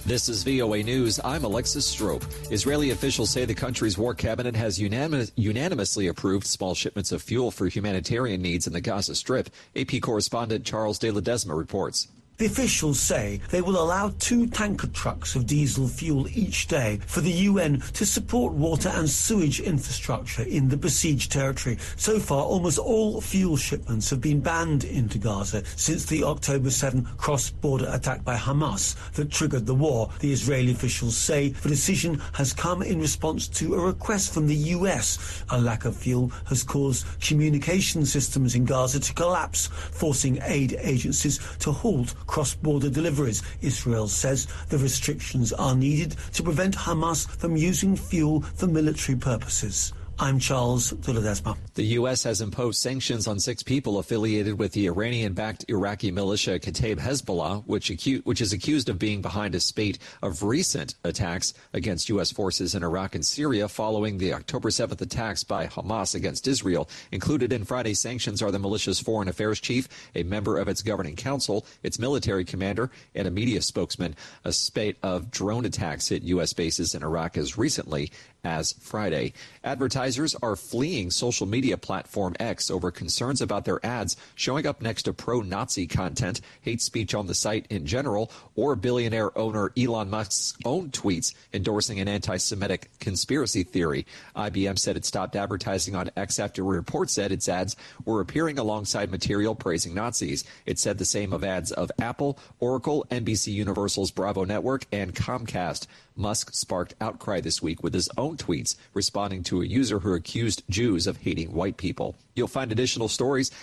This is VOA News. I'm Alexis Strope. Israeli officials say the country's war cabinet has unanimously approved small shipments of fuel for humanitarian needs in the Gaza Strip. AP correspondent Charles de Ledesma reports. The officials say they will allow 2 tanker trucks of diesel fuel each day for the UN to support water and sewage infrastructure in the besieged territory. So far, almost all fuel shipments have been banned into Gaza since the October 7 cross-border attack by Hamas that triggered the war. The Israeli officials say the decision has come in response to a request from the US. A lack of fuel has caused communication systems in Gaza to collapse, forcing aid agencies to halt cross-border deliveries. Israel says the restrictions are needed to prevent Hamas from using fuel for military purposes. I'm Charles de Ledesma. The U.S. has imposed sanctions on 6 people affiliated with the Iranian-backed Iraqi militia Kataib Hezbollah, which is accused of being behind a spate of recent attacks against U.S. forces in Iraq and Syria following the October 7th attacks by Hamas against Israel. Included in Friday's sanctions are the militia's foreign affairs chief, a member of its governing council, its military commander, and a media spokesman. A spate of drone attacks hit U.S. bases in Iraq as recently as Friday. Advertisers are fleeing social media platform X over concerns about their ads showing up next to pro-Nazi content, hate speech on the site in general, or billionaire owner Elon Musk's own tweets endorsing an anti-Semitic conspiracy theory. IBM said it stopped advertising on X after a report said its ads were appearing alongside material praising Nazis. It said the same of ads of Apple, Oracle, NBC Universal's Bravo Network, and Comcast. Musk sparked outcry this week with his own tweets responding to a user who accused Jews of hating white people. You'll find additional stories